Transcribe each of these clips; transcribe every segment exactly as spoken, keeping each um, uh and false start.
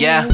Yeah.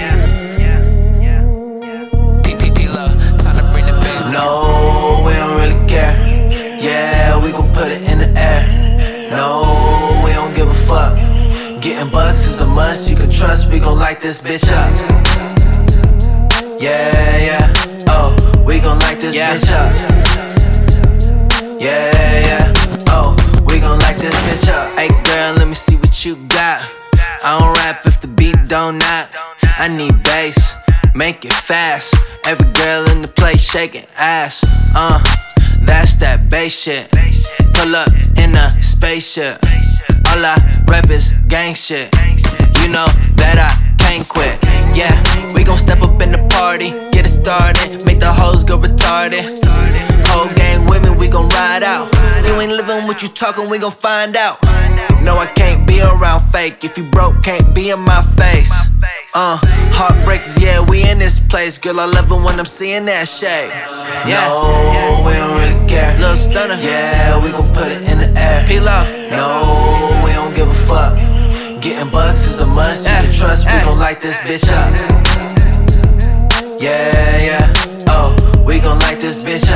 No, we don't really care. Yeah, we gon' put it in the air. No, we don't give a fuck. Getting bucks is a must, you can trust we gon' light this bitch up. Yeah, yeah, oh, we gon' light this yeah. bitch up. Yeah, yeah, oh, we gon' light this bitch up. Hey girl, let me see what you got. I don't rap if the beat don't knock. I need bass, make it fast. Every girl in the place shaking ass. Uh, that's that bass shit. Pull up in a spaceship. All I rap is gang shit. You know that I can't quit. Yeah, we gon' step up in the party, get it started, make the hoes go retarded. Whole gang with me, we gon' ride out. You ain't living what you talking, we gon' find out. No, I can't be around fake. If you broke, can't be in my face. Uh, heartbreakers, yeah, we in this place. Girl, I love it when I'm seeing that shade. Yeah. No, we don't really care. Little stunner, yeah, we gon' put it in the air. P-Lo, no, we don't give a fuck. Getting bucks is a must, you can trust, we gon' light this bitch up. Yeah, yeah, oh, we gon' light this bitch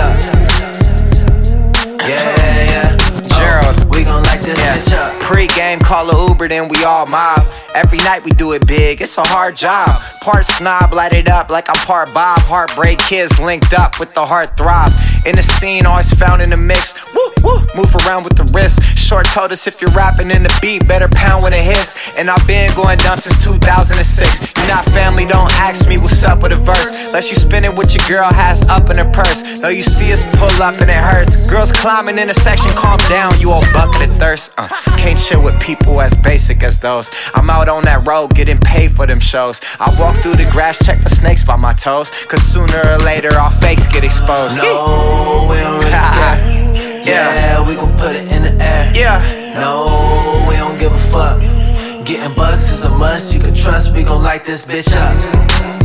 up. Yeah, yeah, oh, we gon' light this yeah. bitch up. Pre-game, call a Uber, then we all mob. Every night we do it big, it's a hard job. Part snob, light it up like I'm part Bob. Heartbreak kids linked up with the heart throb. In the scene, always found in the mix. Woo, woo, move around with the wrist. Short told us if you're rapping in the beat, better pound when it hits. And I've been going dumb since two thousand six. You're not family, don't ask me what's up with a verse. Unless you spin it with your girl, has up in her purse. No, you see us pull up and it hurts. Girls climbing in a section, calm down, you all bucket of thirst. Uh, can't chill with people as basic as those. I'm out on that road, getting paid for them shows. I walk through the grass, check for snakes by my toes. Cause sooner or later, our fakes get exposed. No, we don't really care. Yeah, we gon' put it in the air. Yeah. No, we don't give a fuck. Getting bucks is a must, you can trust we gon' light this bitch up.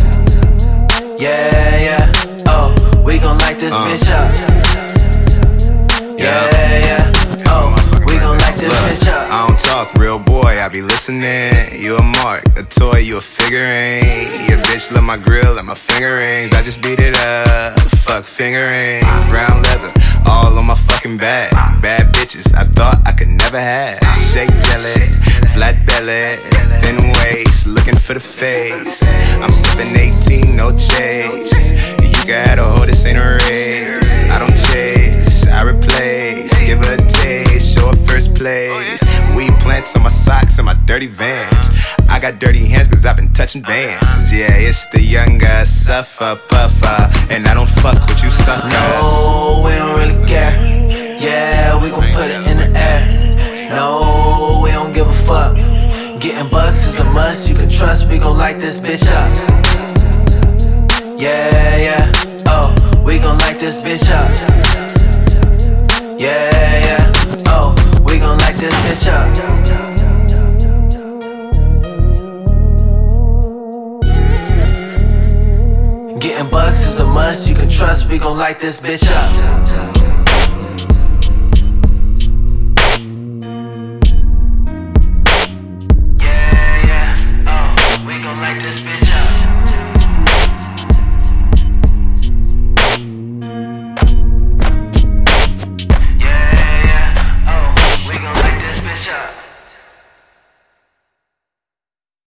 Yeah, yeah, oh, we gon' light this uh. bitch up. Yeah, yeah, oh, we gon' light this Look, bitch up. I don't talk, real boy, I be listening. You a mark, a toy, you a figurine. Your bitch love my grill and my finger rings. I just beat it up, fuck fingering. Brown leather, all on my fucking back. Bad bitches, I thought I could never have. Shake jelly, flat belly, thin waist, looking for the face. I'm sipping eighteen, no chase. You can have a hoe, this ain't a race. I don't chase, I replace. Give her a taste, show her first place. Weed plants on my socks and my dirty Vans. I got dirty hands cause I've been touching bands. Yeah, it's the younger suffer puffer. And I don't fuck with you suckers. No, we don't really care. Yeah, we gon' put it in the air. No, we don't give a fuck. Getting bucks is a must, you can trust we gon' light this bitch up. Yeah, yeah, oh, we gon' light this bitch up. Yeah, yeah, oh, we gon' light this bitch up. Getting bucks is a must, you can trust we gon' light this bitch up.